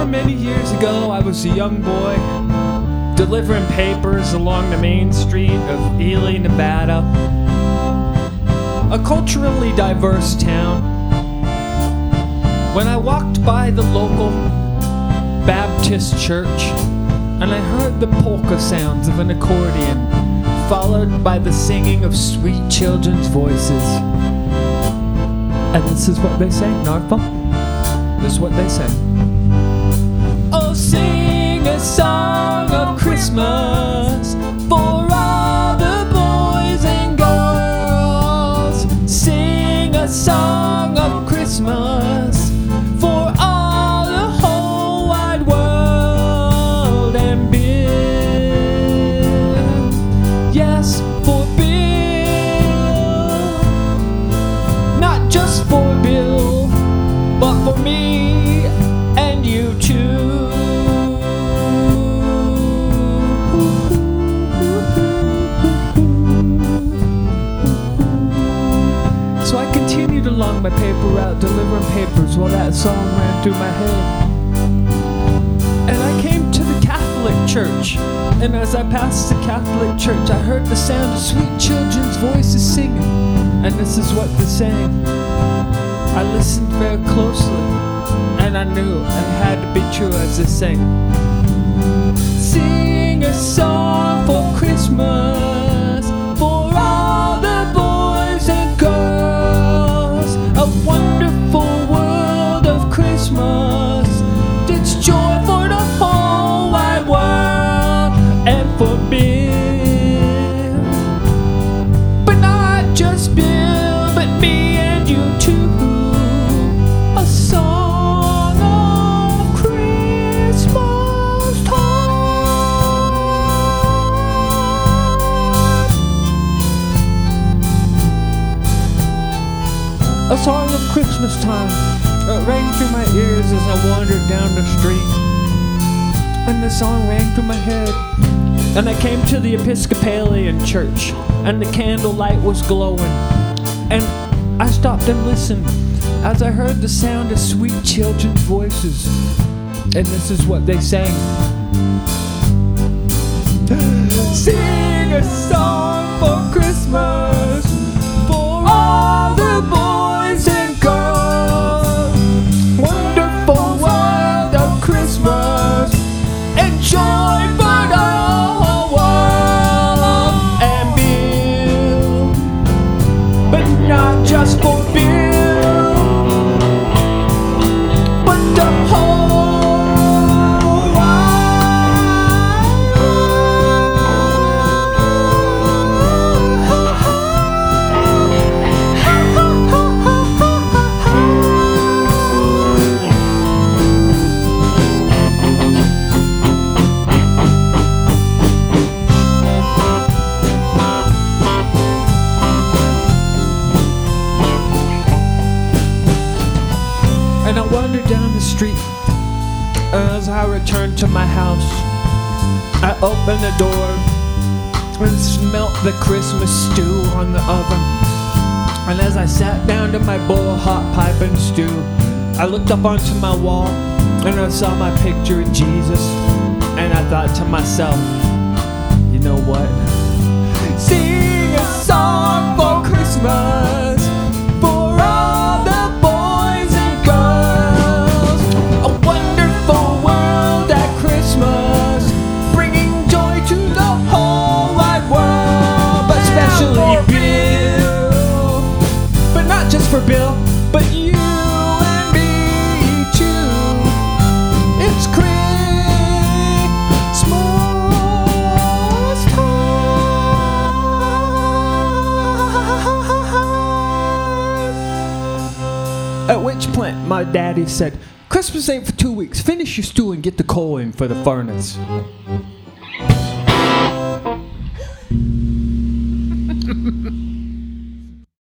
many years ago, I was a young boy delivering papers along the main street of Ely, Nevada, a culturally diverse town. When I walked by the local Baptist church, and I heard the polka sounds of an accordion, followed by the singing of sweet children's voices. And this is what they sang, Narfa. This is what they sang. Oh, sing a song of Christmas for all the boys and girls. Sing a song of Christmas for all the whole wide world. And Bill, yes, for Bill, not just for Bill, but for me and you too. So I continued along my paper route, delivering papers while that song ran through my head. And I came to the Catholic church, and as I passed the Catholic church, I heard the sound of sweet children's voices singing, and this is what they sang. I listened very closely, and I knew it had to be true as they sang. Sing a song for Christmas for all the boys and girls. A wonderful world of Christmas. It's joy for the whole wide world and for Bill. But not just Bill, but me and you too. A song of Christmas time. A song of Christmas time. It rang through my ears as I wandered down the street. And the song rang through my head. And I came to the Episcopalian church, and the candlelight was glowing. And I stopped and listened as I heard the sound of sweet children's voices. And this is what they sang. Sing a song for Christmas for all the boys and girls. Wonderful world of Christmas and joy for the whole world and Bill, but not just for Bill, but the whole wide And I wandered down the street. As I returned to my house, I opened the door and smelt the Christmas stew on the oven. And as I sat down to my bowl of hot pipe and stew, I looked up onto my wall and I saw my picture of Jesus. And I thought to myself, you know what? Sing a song for Christmas for all the boys and girls. A wonderful world at Christmas, bringing joy to the whole wide world. But especially Bill, but not just for Bill, but you and me too. It's Christmas time. At which point my daddy said, Christmas ain't for 2 weeks. Finish your stew and get the coal in for the furnace.